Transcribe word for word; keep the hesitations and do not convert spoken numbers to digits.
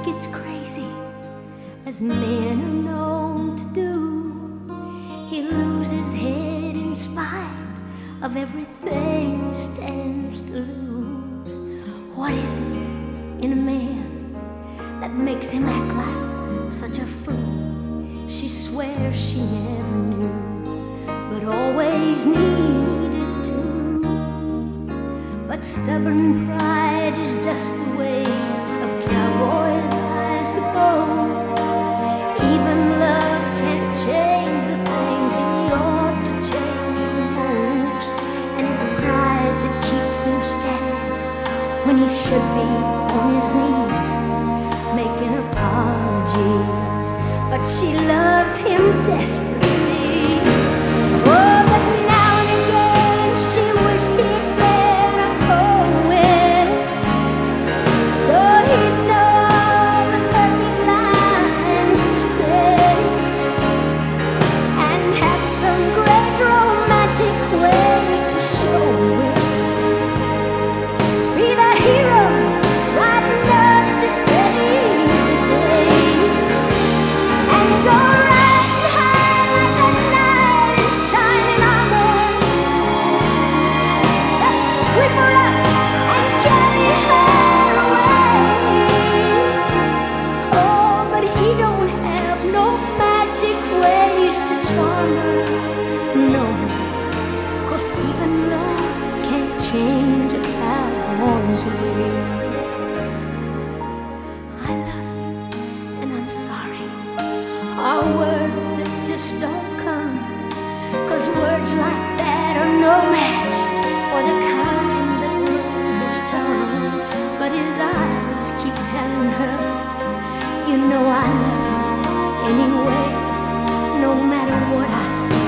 gets crazy, as men are known to do. He loses his head in spite of everything he stands to lose. What is it in a man that makes him act like such a fool? She swears she never knew, but always needed to. But stubborn pride is just the way of cowboys, I suppose. Even love can't change the things he ought to change the most. And it's pride that keeps him standing when he should be on his knees, making apologies. But she loves him desperately. Oh, but now and again she wished he'd been a poet, so he'd know all the perfect lines to say, and have some great romantic way to show it. Be the hero riding up to save the day, and go riding high like a knight in shining armor, to sweep her up and carry her away. Oh, but he don't have no magic ways to charm her, no, 'cause even love can't change a cowboy's ways. I love you and I'm sorry are words that just don't come, 'cause words like that are no match for the kind that rule his tongue. But his eyes keep telling her, you know I love you anyway, no matter what I say.